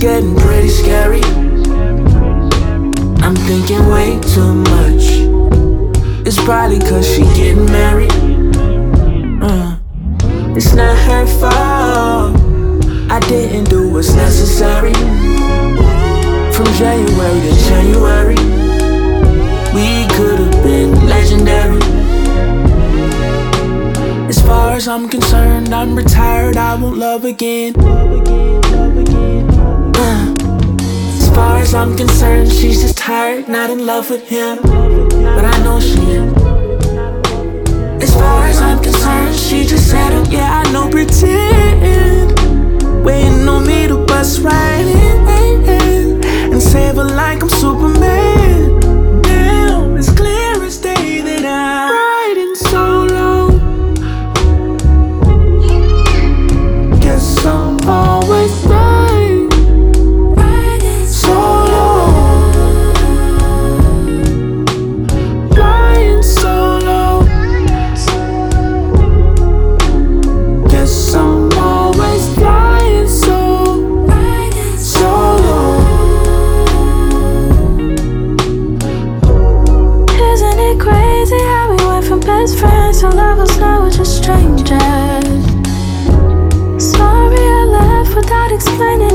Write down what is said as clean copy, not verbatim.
getting pretty scary. I'm thinking way too much. It's probably cause she getting married. It's not her fault. I didn't do what's necessary. From January to January, we could've been legendary. As far as I'm concerned, I'm retired, I won't love again. As far as I'm concerned, she's just tired, not in love with him. But I know she is. As far as I'm concerned, she just settled, yeah, I know, pretend. Waiting on me to bust right in and save her like I'm Superman. Damn, it's clear as day that I'm riding solo. Guess I'm always riding solo. Flying solo. Guess I'm always flying solo. Isn't it crazy how we went from best friends to lovers, now we're just strangers? Sorry I left without explaining